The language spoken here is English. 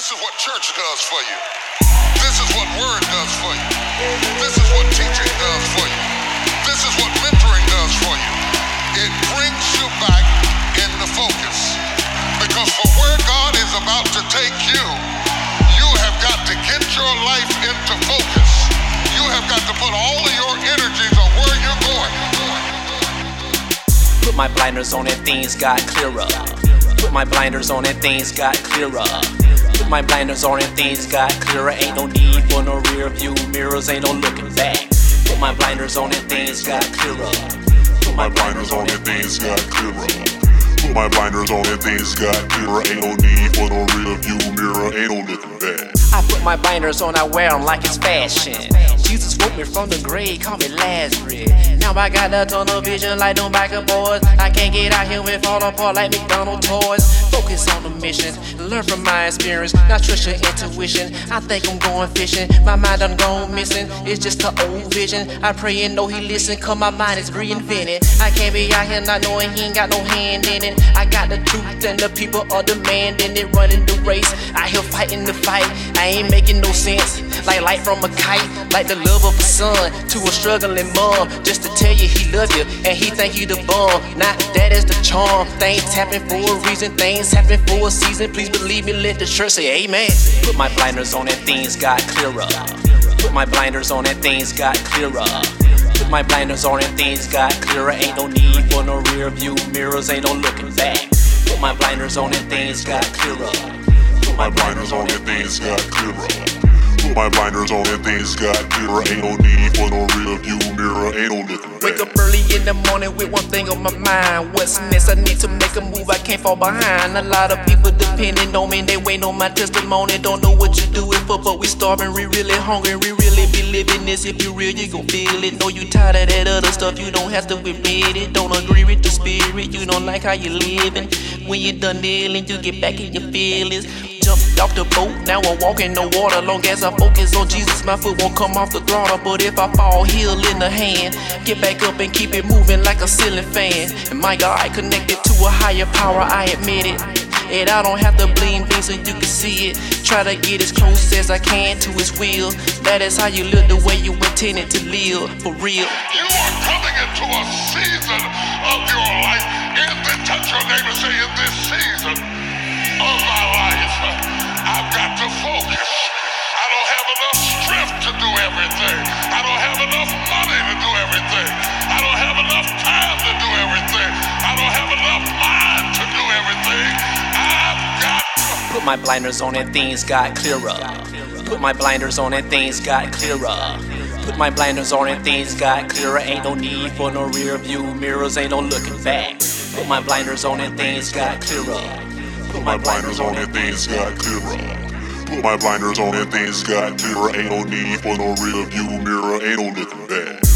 This is what church does for you. This is what word does for you. This is what teaching does for you. This is what mentoring does for you. It brings you back into focus. Because for where God is about to take you, you have got to get your life into focus. You have got to put all of your energies on where you're going. Put my blinders on and things got clearer. Put my blinders on and things got clearer. Put my blinders on and things got clearer. Ain't no need for no rear view mirrors, ain't no looking back. Put my blinders on and things got clearer. Put my blinders on and things got clearer. Put my blinders on and things got clearer. Ain't no need for no rear view mirror, ain't no looking back. I put my blinders on, I wear them like it's fashion. Jesus woke me from the grave, call me Lazarus. Now I got a tunnel vision like them biker boys. I can't get out here and fall apart like McDonald's toys. Focus on the mission, learn from my experience, not trust your intuition. I think I'm going fishing, my mind done gone missing. It's just an old vision, I pray and know he listen, cause my mind is reinvented. I can't be out here not knowing he ain't got no hand in it. I got the truth and the people are demanding it, running the race, out here fighting the fight. I ain't making no sense, like light from a kite, like the love of a son to a struggling mom, just to tell you he love you and he think you the bomb. Now that is the charm, things happen for a reason, things happen for a season. Please believe me, let the church say amen. Put my blinders on and things got clearer. Put my blinders on and things got clearer. Put my blinders on and things got clearer. Ain't no need for no rear view mirrors, ain't no looking back. Put my blinders on and things got clearer. Put my blinders on and things got clearer. Put my blinders on and things got clearer. Ain't no need for no rear view mirror, ain't no looking back. Wake up early in the morning with one thing on my mind. What's next? I need to make a move, I can't fall behind. A lot of people depending on me, they wait on my testimony. Don't know what you do it for, but we starving, we really hungry, we really be living this. If you real, you gon' feel it. Know you tired of that other stuff, you don't have to admit it. Don't agree with the spirit, you don't like how you living. When you done kneeling, you get back in your feelings. Jumped off the boat, now I'm walking no water. Long as I focus on Jesus, my foot won't come off the throttle. But if I fall, heal in the hand. Get back up and keep it moving like a ceiling fan. And my God, I connected to a higher power, I admit it. And I don't have to bling bling so you can see it. Try to get as close as I can to his will. That is how you live the way you intended to live, for real. You are coming into a season of your life. Touch your neighbor, say in this season of my life, I've got to focus. I don't have enough strength to do everything. I don't have enough money to do everything. I don't have enough time to do everything. I don't have enough mind to do everything. I've got to put my blinders on and things got clearer. Put my blinders on and things got clearer. Put my blinders on and things got clearer. Ain't no need for no rear view mirrors, ain't no looking back. Put my blinders on and things got clearer. Put my blinders on and things got clearer. Put my blinders on and things got clearer. Ain't no need for no rear view mirror, ain't no looking back.